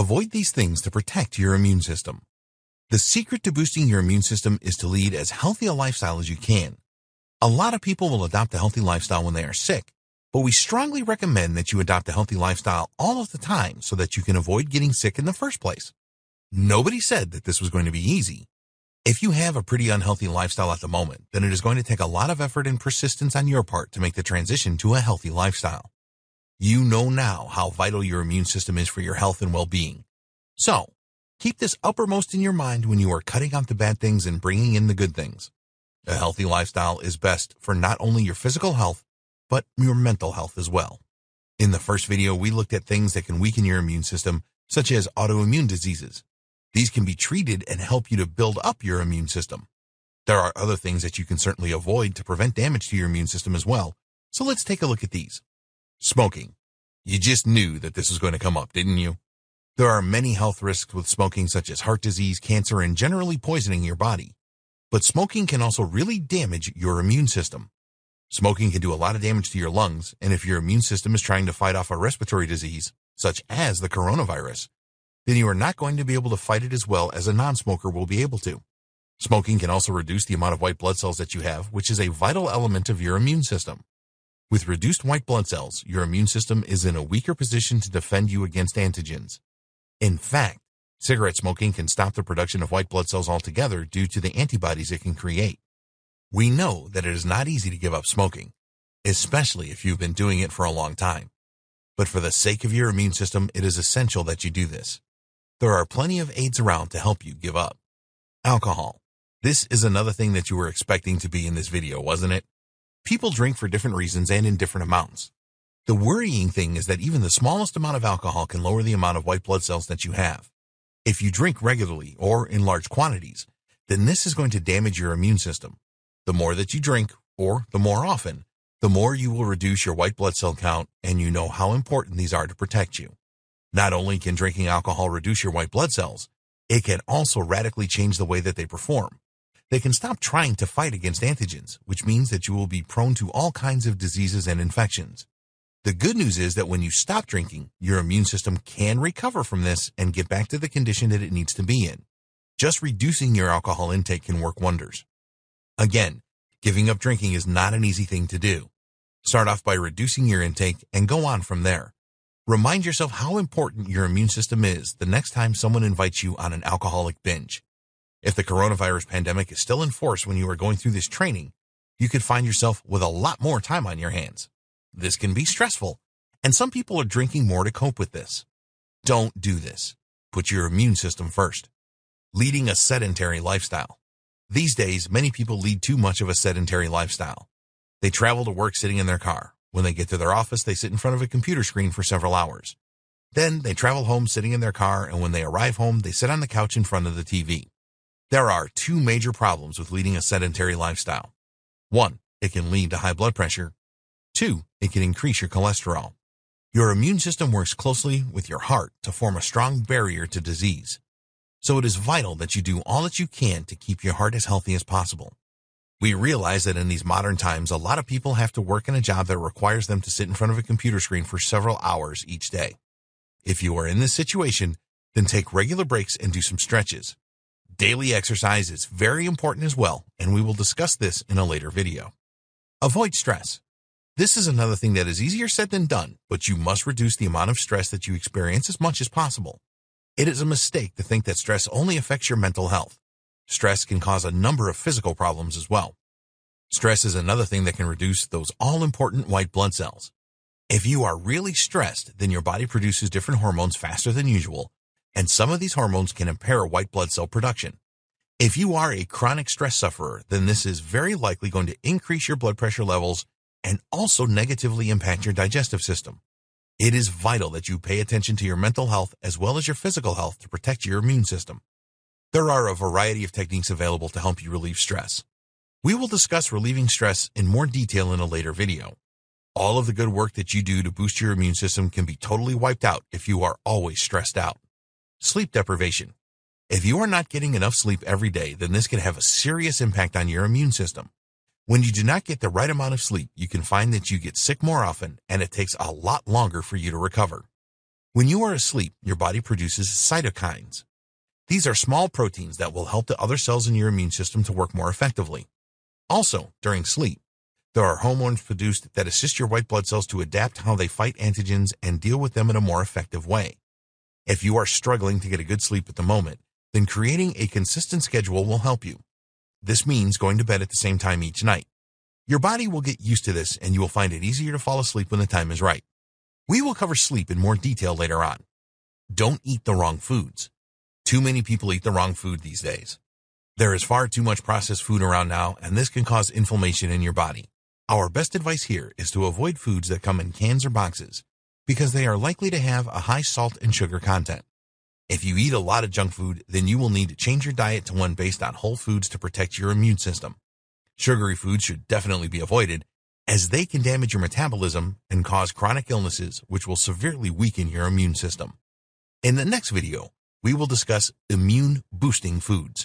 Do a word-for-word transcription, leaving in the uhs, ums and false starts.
Avoid these things to protect your immune system. The secret to boosting your immune system is to lead as healthy a lifestyle as you can. A lot of people will adopt a healthy lifestyle when they are sick, but we strongly recommend that you adopt a healthy lifestyle all of the time so that you can avoid getting sick in the first place. Nobody said that this was going to be easy. If you have a pretty unhealthy lifestyle at the moment, then it is going to take a lot of effort and persistence on your part to make the transition to a healthy lifestyle. You know now how vital your immune system is for your health and well-being. So, keep this uppermost in your mind when you are cutting out the bad things and bringing in the good things. A healthy lifestyle is best for not only your physical health, but your mental health as well. In the first video, we looked at things that can weaken your immune system, such as autoimmune diseases. These can be treated and help you to build up your immune system. There are other things that you can certainly avoid to prevent damage to your immune system as well, so let's take a look at these. Smoking. You just knew that this was going to come up, didn't you? There are many health risks with smoking, such as heart disease, cancer, and generally poisoning your body. But smoking can also really damage your immune system. Smoking can do a lot of damage to your lungs, and if your immune system is trying to fight off a respiratory disease, such as the coronavirus, then you are not going to be able to fight it as well as a non-smoker will be able to. Smoking can also reduce the amount of white blood cells that you have, which is a vital element of your immune system. With reduced white blood cells, your immune system is in a weaker position to defend you against antigens. In fact, cigarette smoking can stop the production of white blood cells altogether due to the antibodies it can create. We know that it is not easy to give up smoking, especially if you've been doing it for a long time. But for the sake of your immune system, it is essential that you do this. There are plenty of aids around to help you give up. Alcohol. This is another thing that you were expecting to be in this video, wasn't it? People drink for different reasons and in different amounts. The worrying thing is that even the smallest amount of alcohol can lower the amount of white blood cells that you have. If you drink regularly or in large quantities, then this is going to damage your immune system. The more that you drink, or the more often, the more you will reduce your white blood cell count, and you know how important these are to protect you. Not only can drinking alcohol reduce your white blood cells, it can also radically change the way that they perform. They can stop trying to fight against antigens, which means that you will be prone to all kinds of diseases and infections. The good news is that when you stop drinking, your immune system can recover from this and get back to the condition that it needs to be in. Just reducing your alcohol intake can work wonders. Again, giving up drinking is not an easy thing to do. Start off by reducing your intake and go on from there. Remind yourself how important your immune system is the next time someone invites you on an alcoholic binge. If the coronavirus pandemic is still in force when you are going through this training, you could find yourself with a lot more time on your hands. This can be stressful, and some people are drinking more to cope with this. Don't do this. Put your immune system first. Leading a sedentary lifestyle. These days, many people lead too much of a sedentary lifestyle. They travel to work sitting in their car. When they get to their office, they sit in front of a computer screen for several hours. Then they travel home sitting in their car, and when they arrive home, they sit on the couch in front of the T V. There are two major problems with leading a sedentary lifestyle. One, it can lead to high blood pressure. Two, it can increase your cholesterol. Your immune system works closely with your heart to form a strong barrier to disease. So it is vital that you do all that you can to keep your heart as healthy as possible. We realize that in these modern times, a lot of people have to work in a job that requires them to sit in front of a computer screen for several hours each day. If you are in this situation, then take regular breaks and do some stretches. Daily exercise is very important as well, and we will discuss this in a later video. Avoid stress. This is another thing that is easier said than done, but you must reduce the amount of stress that you experience as much as possible. It is a mistake to think that stress only affects your mental health. Stress can cause a number of physical problems as well. Stress is another thing that can reduce those all-important white blood cells. If you are really stressed, then your body produces different hormones faster than usual, and some of these hormones can impair white blood cell production. If you are a chronic stress sufferer, then this is very likely going to increase your blood pressure levels and also negatively impact your digestive system. It is vital that you pay attention to your mental health as well as your physical health to protect your immune system. There are a variety of techniques available to help you relieve stress. We will discuss relieving stress in more detail in a later video. All of the good work that you do to boost your immune system can be totally wiped out if you are always stressed out. Sleep deprivation. If you are not getting enough sleep every day, then this can have a serious impact on your immune system. When you do not get the right amount of sleep, you can find that you get sick more often, and it takes a lot longer for you to recover. When you are asleep, your body produces cytokines. These are small proteins that will help the other cells in your immune system to work more effectively. Also, during sleep, there are hormones produced that assist your white blood cells to adapt how they fight antigens and deal with them in a more effective way. If you are struggling to get a good sleep at the moment, then creating a consistent schedule will help you. This means going to bed at the same time each night. Your body will get used to this and you will find it easier to fall asleep when the time is right. We will cover sleep in more detail later on. Don't eat the wrong foods. Too many people eat the wrong food these days. There is far too much processed food around now, and this can cause inflammation in your body. Our best advice here is to avoid foods that come in cans or boxes, because they are likely to have a high salt and sugar content. If you eat a lot of junk food, then you will need to change your diet to one based on whole foods to protect your immune system. Sugary foods should definitely be avoided, as they can damage your metabolism and cause chronic illnesses, which will severely weaken your immune system. In the next video, we will discuss immune-boosting foods.